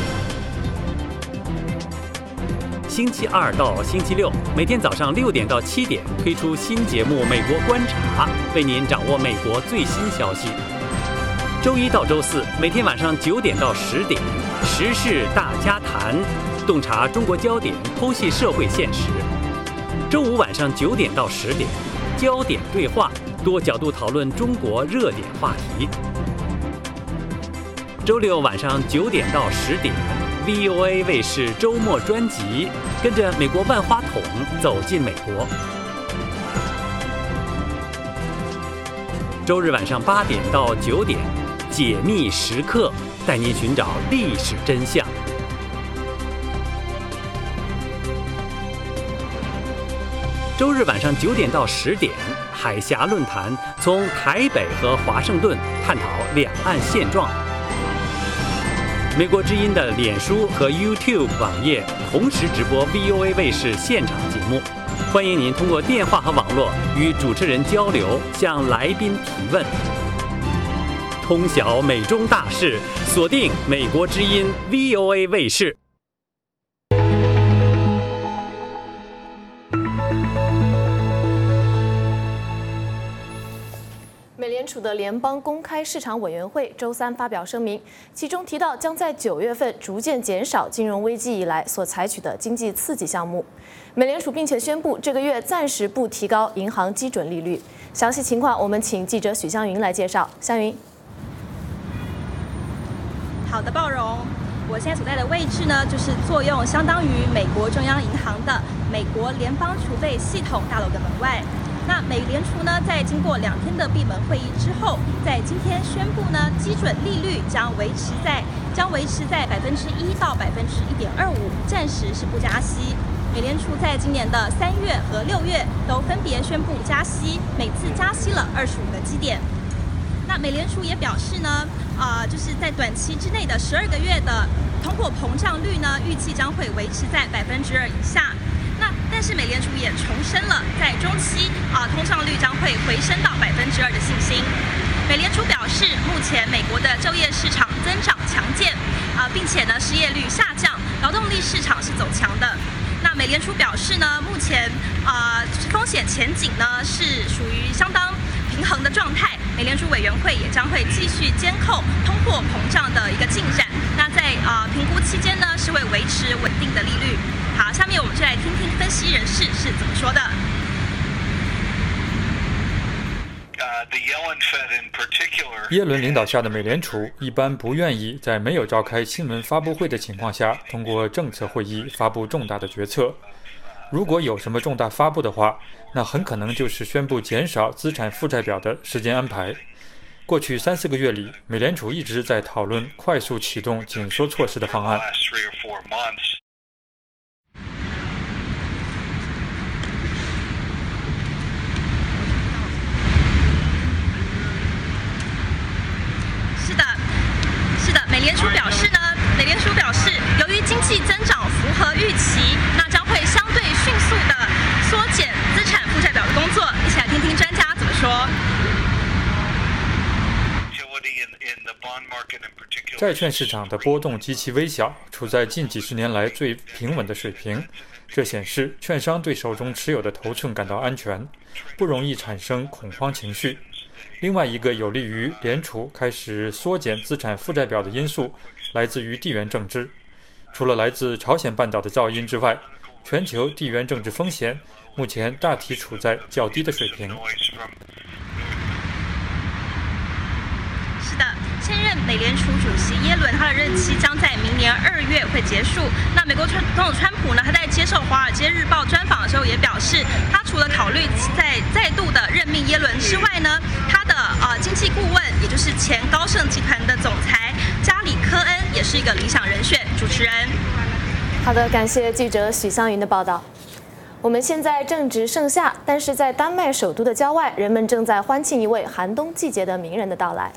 星期2到星期6每天早上6点到7点推出新节目《美国观察》，为您掌握美国最新消息。周1到周4每天晚上9点到10点，时事大家谈，洞察中国焦点，剖析社会现实。周5晚上9点到10点，焦点对话，多角度讨论中国热点话题。周6晚上9点到10点 ，VOA 卫视周末专辑，跟着美国万花筒走进美国。周日晚上8点到9点，解密时刻，带您寻找历史真相。周日晚上9点到10点，海峡论坛，从台北和华盛顿探讨两岸现状。美国之音的脸书和 YouTube 网页同时直播 VOA 卫视现场节目，欢迎您通过电话和网络与主持人交流，向来宾提问。通晓美中大事，锁定美国之音 VOA 卫视。 美联储的联邦公开市场委员会周3发表声明，其中提到将在9月份逐渐减少金融危机以来所采取的经济刺激项目。美联储并且宣布这个月暂时不提高银行基准利率。详细情况我们请记者许湘云来介绍。湘云， 好的，鲍荣，我现在所在的位置呢，就是作用相当于美国中央银行的美国联邦储备系统大楼的门外。那美联储呢，在经过2天的闭门会议之后，在今天宣布呢，基准利率将维持在1%到1.25%，暂时是不加息。美联储在今年的3月和6月都分别宣布加息，每次加息了25个基点。 那美联储也表示呢，就是在短期之内的12个月的通货膨胀率呢，预计将会维持在2%以下。那但是美联储也重申了，在中期通胀率将会回升到2%的信心。美联储表示，目前美国的就业市场增长强健，并且呢失业率下降，劳动力市场是走强的。那美联储表示呢，目前风险前景呢是属于相当平衡的状态。美联储委员会也将会继续监控通货膨胀的一个进展。那在评估期间呢，是会维持稳定的利率。好，下面我们就来听听分析人士是怎么说的。 耶伦领导下的美联储一般不愿意在没有召开新闻发布会的情况下，通过政策会议发布重大的决策。如果有什么重大发布的话，那很可能就是宣布减少资产负债表的时间安排。过去3-4个月里，美联储一直在讨论快速启动紧缩措施的方案。 美联储表示，由于经济增长符合预期，那将会相对迅速地缩减资产负债表的工作。一起来听听专家怎么说。 债券市场的波动极其微小，处在近几十年来最平稳的水平。这显示券商对手中持有的头寸感到安全，不容易产生恐慌情绪。另外一个有利于联储开始缩减资产负债表的因素，来自于地缘政治。除了来自朝鲜半岛的噪音之外，全球地缘政治风险目前大体处在较低的水平。 是的，现任美联储主席耶伦，他的任期将在明年2月会结束。那美国总统川普呢，他在接受《华尔街日报》专访的时候也表示，他除了考虑再度的任命耶伦之外呢，他的经济顾问，也就是前高盛集团的总裁加里科恩，也是一个理想人选。主持人， 好的，感谢记者许湘云的报道。我们现在正值盛夏，但是在丹麦首都的郊外，人们正在欢庆一位寒冬季节的名人的到来。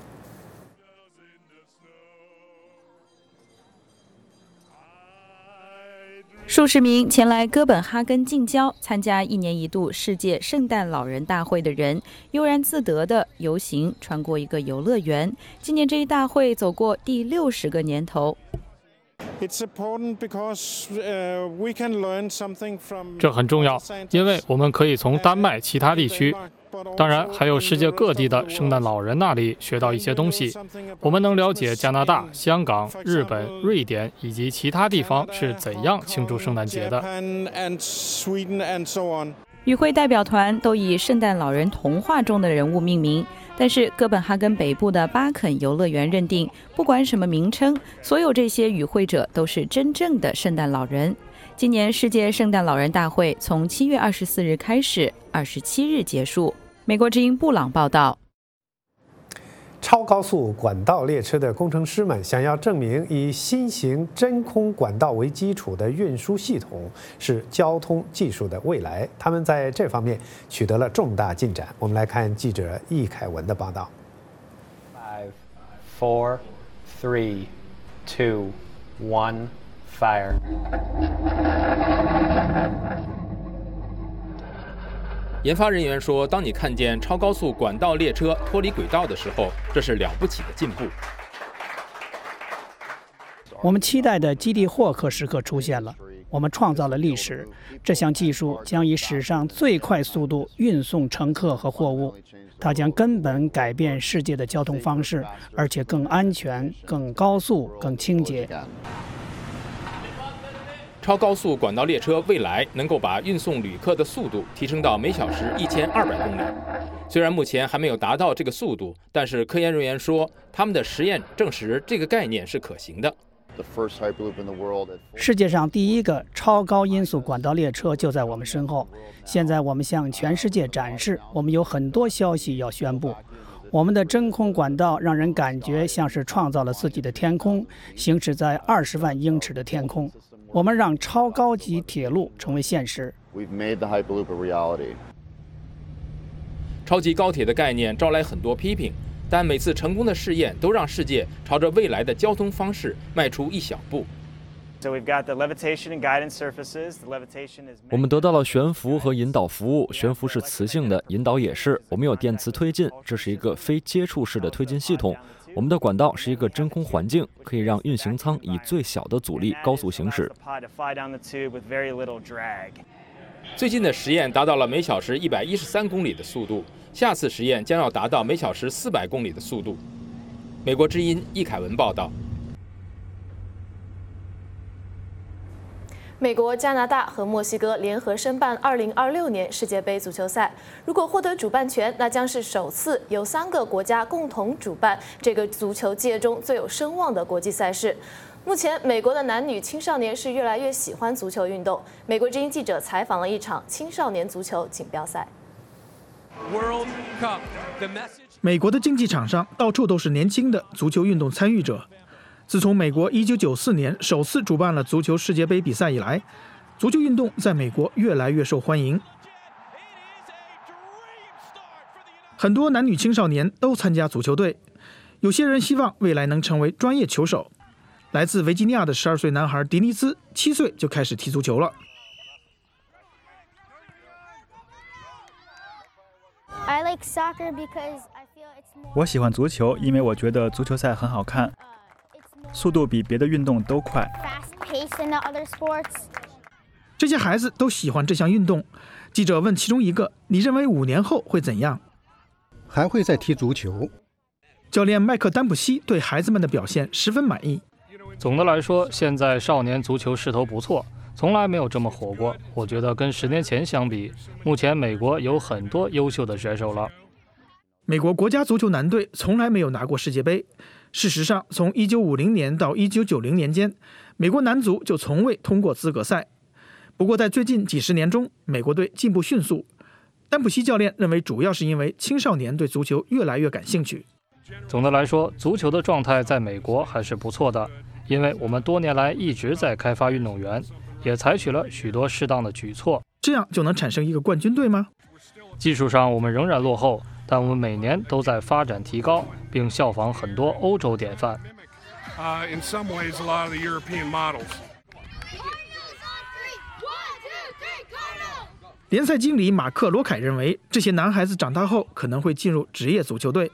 数十名前来哥本哈根近郊参加1年1度世界圣诞老人大会的人，悠然自得地游行穿过一个游乐园，纪念这一大会走过第60个年头。 这很重要，因为我们可以从丹麦其他地区，当然还有世界各地的圣诞老人那里学到一些东西。我们能了解加拿大、香港、日本、瑞典以及其他地方是怎样庆祝圣诞节的。 与会代表团都以圣诞老人童话中的人物命名，但是哥本哈根北部的巴肯游乐园认定，不管什么名称，所有这些与会者都是真正的圣诞老人。今年世界圣诞老人大会从7月24日开始，27日结束。美国之音布朗报道。 超高速管道列车的工程师们想要证明以新型真空管道为基础的运输系统是交通技术的未来，他们在这方面取得了重大进展。我们来看记者易凯文的报道。 5, 4, 3, 2, 1, fire。 研发人员说，当你看见超高速管道列车脱离轨道的时候，这是了不起的进步。 我们期待的基地霍克时刻出现了，我们创造了历史。这项技术将以史上最快速度运送乘客和货物，它将根本改变世界的交通方式，而且更安全、更高速、更清洁。 超高速管道列车未来能够把运送旅客的速度提升到每小时1200公里。虽然目前还没有达到这个速度，但是科研人员说，他们的实验证实这个概念是可行的。 世界上第一个超高音速管道列车就在我们身后。现在我们向全世界展示，我们有很多消息要宣布。我们的真空管道让人感觉像是创造了自己的天空，行驶在20万英尺的天空。我们让超高级铁路成为现实。 超级高铁的概念招来很多批评， 但每次成功的试验都让世界朝着未来的交通方式迈出一小步。 我们得到了悬浮和引导服务，悬浮是磁性的，引导也是。我们有电磁推进，这是一个非接触式的推进系统。我们的管道是一个真空环境，可以让运行舱以最小的阻力高速行驶。 最近的实验达到了每小时113公里的速度，下次实验将要达到每小时400公里的速度。美国之音易凯文报道。 美国、加拿大和墨西哥联合申办2026年世界杯足球赛，如果获得主办权，那将是首次由3个国家共同主办这个足球界中最有声望的国际赛事。目前，美国的男女青少年是越来越喜欢足球运动。美国之音记者采访了一场青少年足球锦标赛。 美国的竞技场上到处都是年轻的足球运动参与者。自从美国1994年首次主办了足球世界杯比赛以来，足球运动在美国越来越受欢迎。很多男女青少年都参加足球队，有些人希望未来能成为专业球手。来自维吉尼亚的12岁男孩迪尼兹7岁就开始踢足球了。 我喜欢足球，因为我觉得足球赛很好看。速度比别的运动都快。 这些孩子都喜欢这项运动。记者问其中一个：“你认为5年后会怎样？” 还会再踢足球。 教练麦克丹普西对孩子们的表现十分满意。 总的来说，现在少年足球势头不错，从来没有这么火过。我觉得跟10年前相比，目前美国有很多优秀的选手了。 美国国家足球男队从来没有拿过世界杯。事实上，从1950年到1990年间，美国男足就从未通过资格赛。不过，在最近几十年中，美国队进步迅速。丹普西教练认为，主要是因为青少年对足球越来越感兴趣。 总的来说，足球的状态在美国还是不错的，因为我们多年来一直在开发运动员，也采取了许多适当的举措。 这样就能产生一个冠军队吗？ 技术上我们仍然落后，但我们每年都在发展提高，并效仿很多欧洲典范。 联赛经理马克·罗凯认为，这些男孩子长大后可能会进入职业足球队。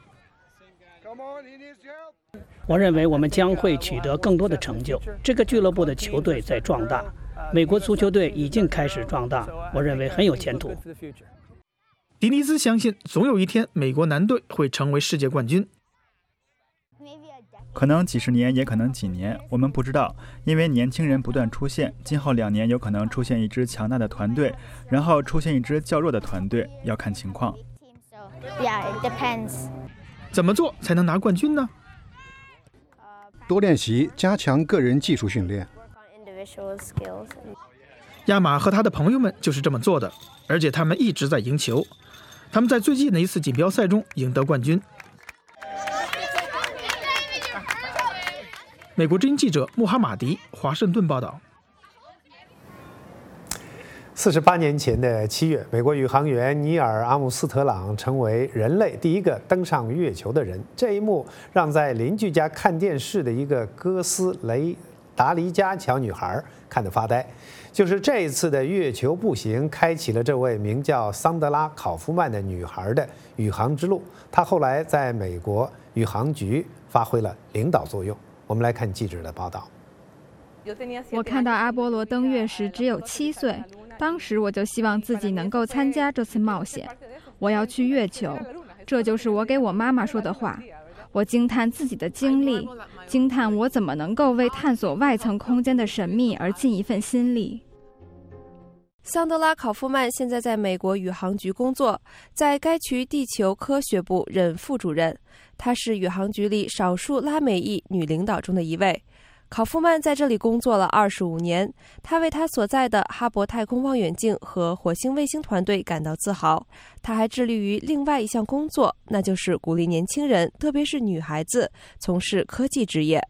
我认为我们将会取得更多的成就。这个俱乐部的球队在壮大，美国足球队已经开始壮大，我认为很有前途。 迪尼兹相信，总有一天美国男队会成为世界冠军。 可能几十年，也可能几年，我们不知道，因为年轻人不断出现。今后2年有可能出现一支强大的团队，然后出现一支较弱的团队，要看情况。 怎么做才能拿冠军呢？ 多练习，加强个人技术训练。 亚马和他的朋友们就是这么做的，而且他们一直在赢球。他们在最近的一次锦标赛中赢得冠军。美国之音记者穆哈马迪，华盛顿报道。 48年前的7月，美国宇航员尼尔·阿姆斯特朗成为人类第一个登上月球的人。这一幕让在邻居家看电视的一个哥斯达黎加小女孩看得发呆。就是这一次的月球步行，开启了这位名叫桑德拉·考夫曼的女孩的宇航之路。她后来在美国宇航局发挥了领导作用。我们来看记者的报道。 我看到阿波罗登月时只有7岁，当时我就希望自己能够参加这次冒险。我要去月球，这就是我给我妈妈说的话。我惊叹自己的经历，惊叹我怎么能够为探索外层空间的神秘而尽一份心力。 桑德拉·考夫曼现在在美国宇航局工作，在该局地球科学部任副主任。她是宇航局里少数拉美裔女领导中的一位。考夫曼在这里工作了25年，他为他所在的哈勃太空望远镜和火星卫星团队感到自豪。他还致力于另外一项工作，那就是鼓励年轻人，特别是女孩子，从事科技职业。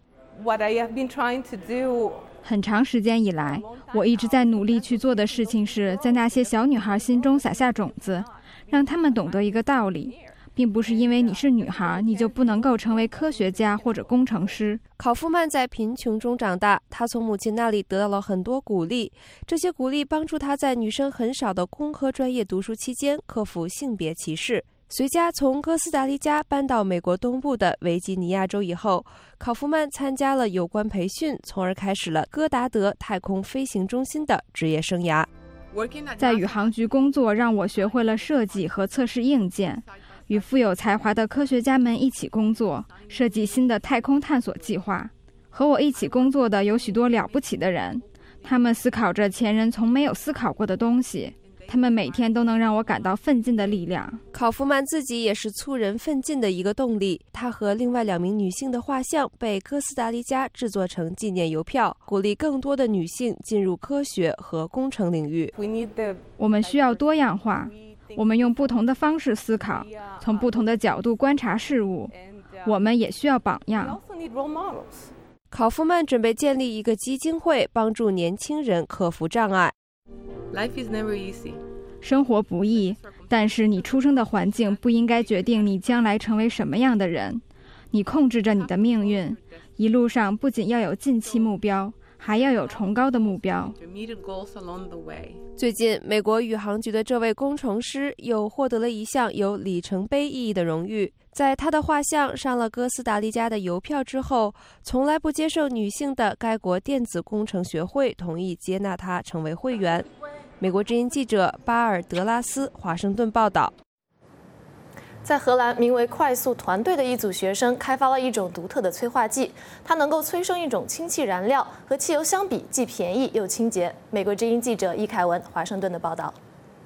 很长时间以来，我一直在努力去做的事情是在那些小女孩心中撒下种子，让她们懂得一个道理： 并不是因为你是女孩，你就不能够成为科学家或者工程师。 考夫曼在贫穷中长大，他从母亲那里得到了很多鼓励，这些鼓励帮助他在女生很少的工科专业读书期间克服性别歧视。随家从哥斯达黎加搬到美国东部的维吉尼亚州以后，考夫曼参加了有关培训，从而开始了戈达德太空飞行中心的职业生涯。 在宇航局工作让我学会了设计和测试硬件，与富有才华的科学家们一起工作，设计新的太空探索计划。和我一起工作的有许多了不起的人，他们思考着前人从没有思考过的东西，他们每天都能让我感到奋进的力量。 考夫曼自己也是促人奋进的一个动力，他和另外2名女性的画像被哥斯达黎加制作成纪念邮票，鼓励更多的女性进入科学和工程领域。 我们需要多样化，我们用不同的方式思考，从不同的角度观察事物，我们也需要榜样。 考夫曼准备建立一个基金会，帮助年轻人克服障碍。 生活不易，但是你出生的环境不应该决定你将来成为什么样的人。你控制着你的命运，一路上不仅要有近期目标，还要有崇高的目标。 最近，美国宇航局的这位工程师又获得了一项有里程碑意义的荣誉。在他的画像上了哥斯达黎加的邮票之后，从来不接受女性的该国电子工程学会同意接纳他成为会员。美国之音记者巴尔德拉斯华盛顿报道。 在荷兰，名为快速团队的一组学生开发了一种独特的催化剂，它能够催生一种氢气燃料，和汽油相比既便宜又清洁。美国之音记者伊凯文华盛顿的报道。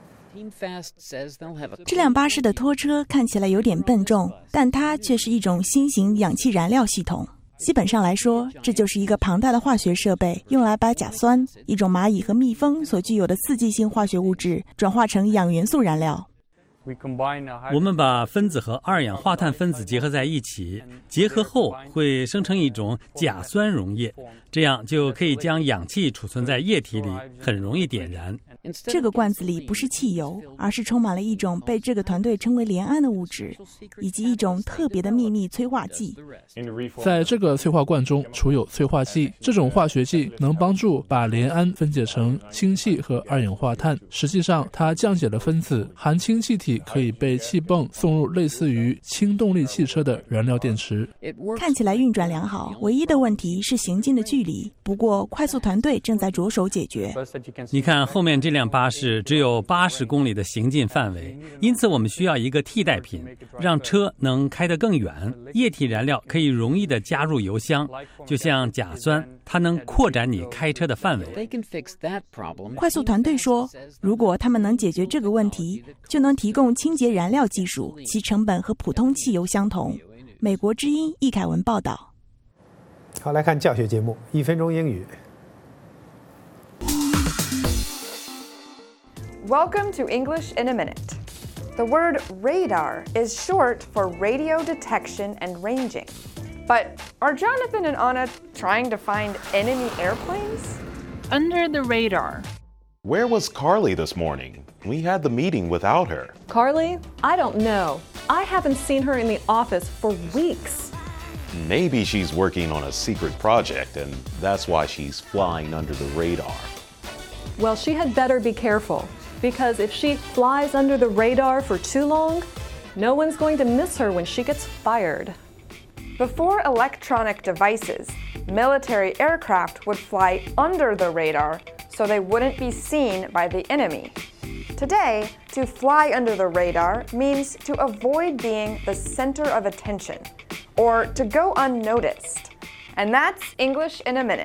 这辆巴士的拖车看起来有点笨重，但它却是一种新型氧气燃料系统。基本上来说，这就是一个庞大的化学设备，用来把甲酸，一种蚂蚁和蜜蜂所具有的刺激性化学物质，转化成氧元素燃料。 我们把分子和二氧化碳分子结合在一起，结合后会生成一种甲酸溶液，这样就可以将氧气储存在液体里，很容易点燃。 这个罐子里不是汽油，而是充满了一种被这个团队称为联胺的物质，以及一种特别的秘密催化剂。 在这个催化罐中储有催化剂，这种化学剂能帮助把联胺分解成氢气和二氧化碳。实际上，它降解了分子，含氢气体可以被气泵送入类似于氢动力汽车的燃料电池。 看起来运转良好，唯一的问题是行进的距离。不过，快速团队正在着手解决。 你看后面这辆巴士只有80公里的行进范围，因此我们需要一个替代品，让车能开得更远。液体燃料可以容易地加入油箱，就像甲酸，它能扩展你开车的范围。 快速团队说，如果他们能解决这个问题，就能提供清洁燃料技术，其成本和普通汽油相同。美国之音易凯文报道。 好，来看教学节目，1分钟英语。 Welcome to English in a Minute. The word radar is short for radio detection and ranging. But are Jonathan and Anna trying to find enemy airplanes? Under the radar. Where was Carly this morning? We had the meeting without her. Carly? I don't know. I haven't seen her in the office for weeks. Maybe she's working on a secret project, and that's why she's flying under the radar. Well, she had better be careful, because if she flies under the radar for too long, no one's going to miss her when she gets fired. Before electronic devices, military aircraft would fly under the radar so they wouldn't be seen by the enemy. Today, to fly under the radar means to avoid being the center of attention, or to go unnoticed. And that's English in a Minute.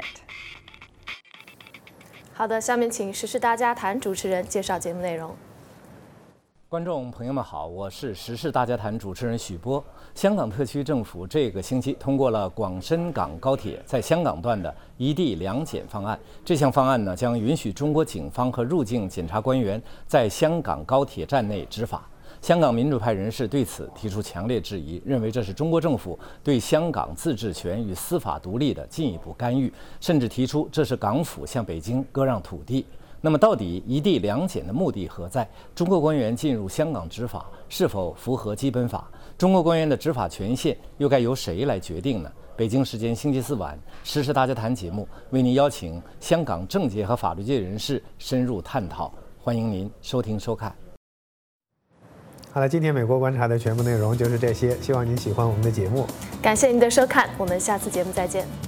好的，下面请时事大家谈主持人介绍节目内容。 观众朋友们好，我是时事大家谈主持人许波。香港特区政府这个星期通过了广深港高铁在香港段的一地两检方案。这项方案呢，将允许中国警方和入境检察官员在香港高铁站内执法。香港民主派人士对此提出强烈质疑，认为这是中国政府对香港自治权与司法独立的进一步干预，甚至提出这是港府向北京割让土地。 那么，到底一地两检的目的何在？中国官员进入香港执法是否符合基本法？中国官员的执法权限又该由谁来决定呢？北京时间星期4晚，时事大家谈节目为您邀请香港政界和法律界人士深入探讨，欢迎您收听收看。 好了，今天美国观察的全部内容就是这些，希望您喜欢我们的节目。 感谢您的收看，我们下次节目再见。